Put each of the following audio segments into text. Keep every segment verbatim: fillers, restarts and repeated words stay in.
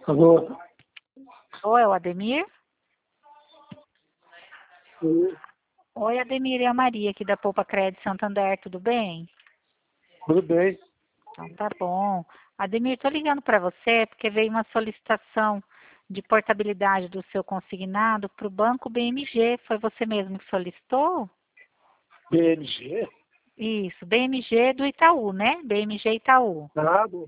Alô? Oi, é o Ademir? Sim. Oi, Ademir, é a Maria aqui da Poupa Crédito Santander, tudo bem? Tudo bem? Então tá bom. Ademir, tô ligando para você porque veio uma solicitação de portabilidade do seu consignado para o Banco B M G. Foi você mesmo que solicitou? B M G? Isso, B M G do Itaú, né? B M G Itaú. Nada.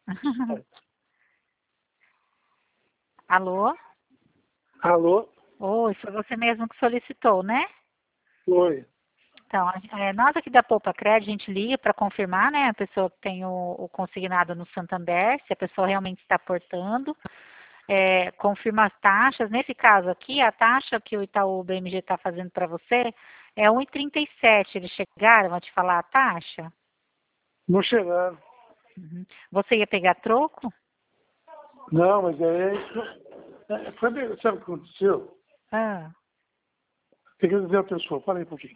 Alô? Alô? Oi, foi você mesmo que solicitou, né? Oi. Então, a- é, nós aqui da Poupa Crédito, a gente liga para confirmar, né, a pessoa que tem o, o consignado no Santander, se a pessoa realmente está portando, é, confirma as taxas. Nesse caso aqui, a taxa que o Itaú B M G está fazendo para você é um e trinta e sete. Eles chegaram a te falar a taxa? Não chegaram. Uhum. Você ia pegar troco? Não, mas é isso. É, sabe, sabe o que aconteceu? Ah, Tem que dizer a pessoa. Fala aí um pouquinho.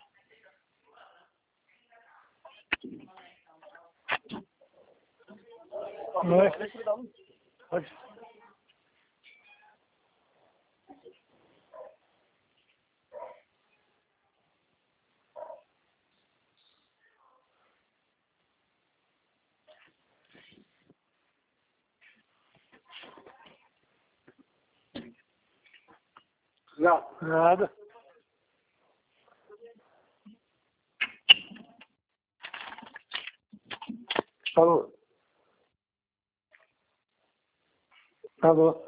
Não é? Pode. Não, nada. Alô? Alô?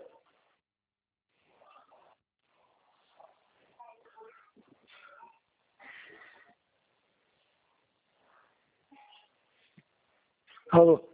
Alô?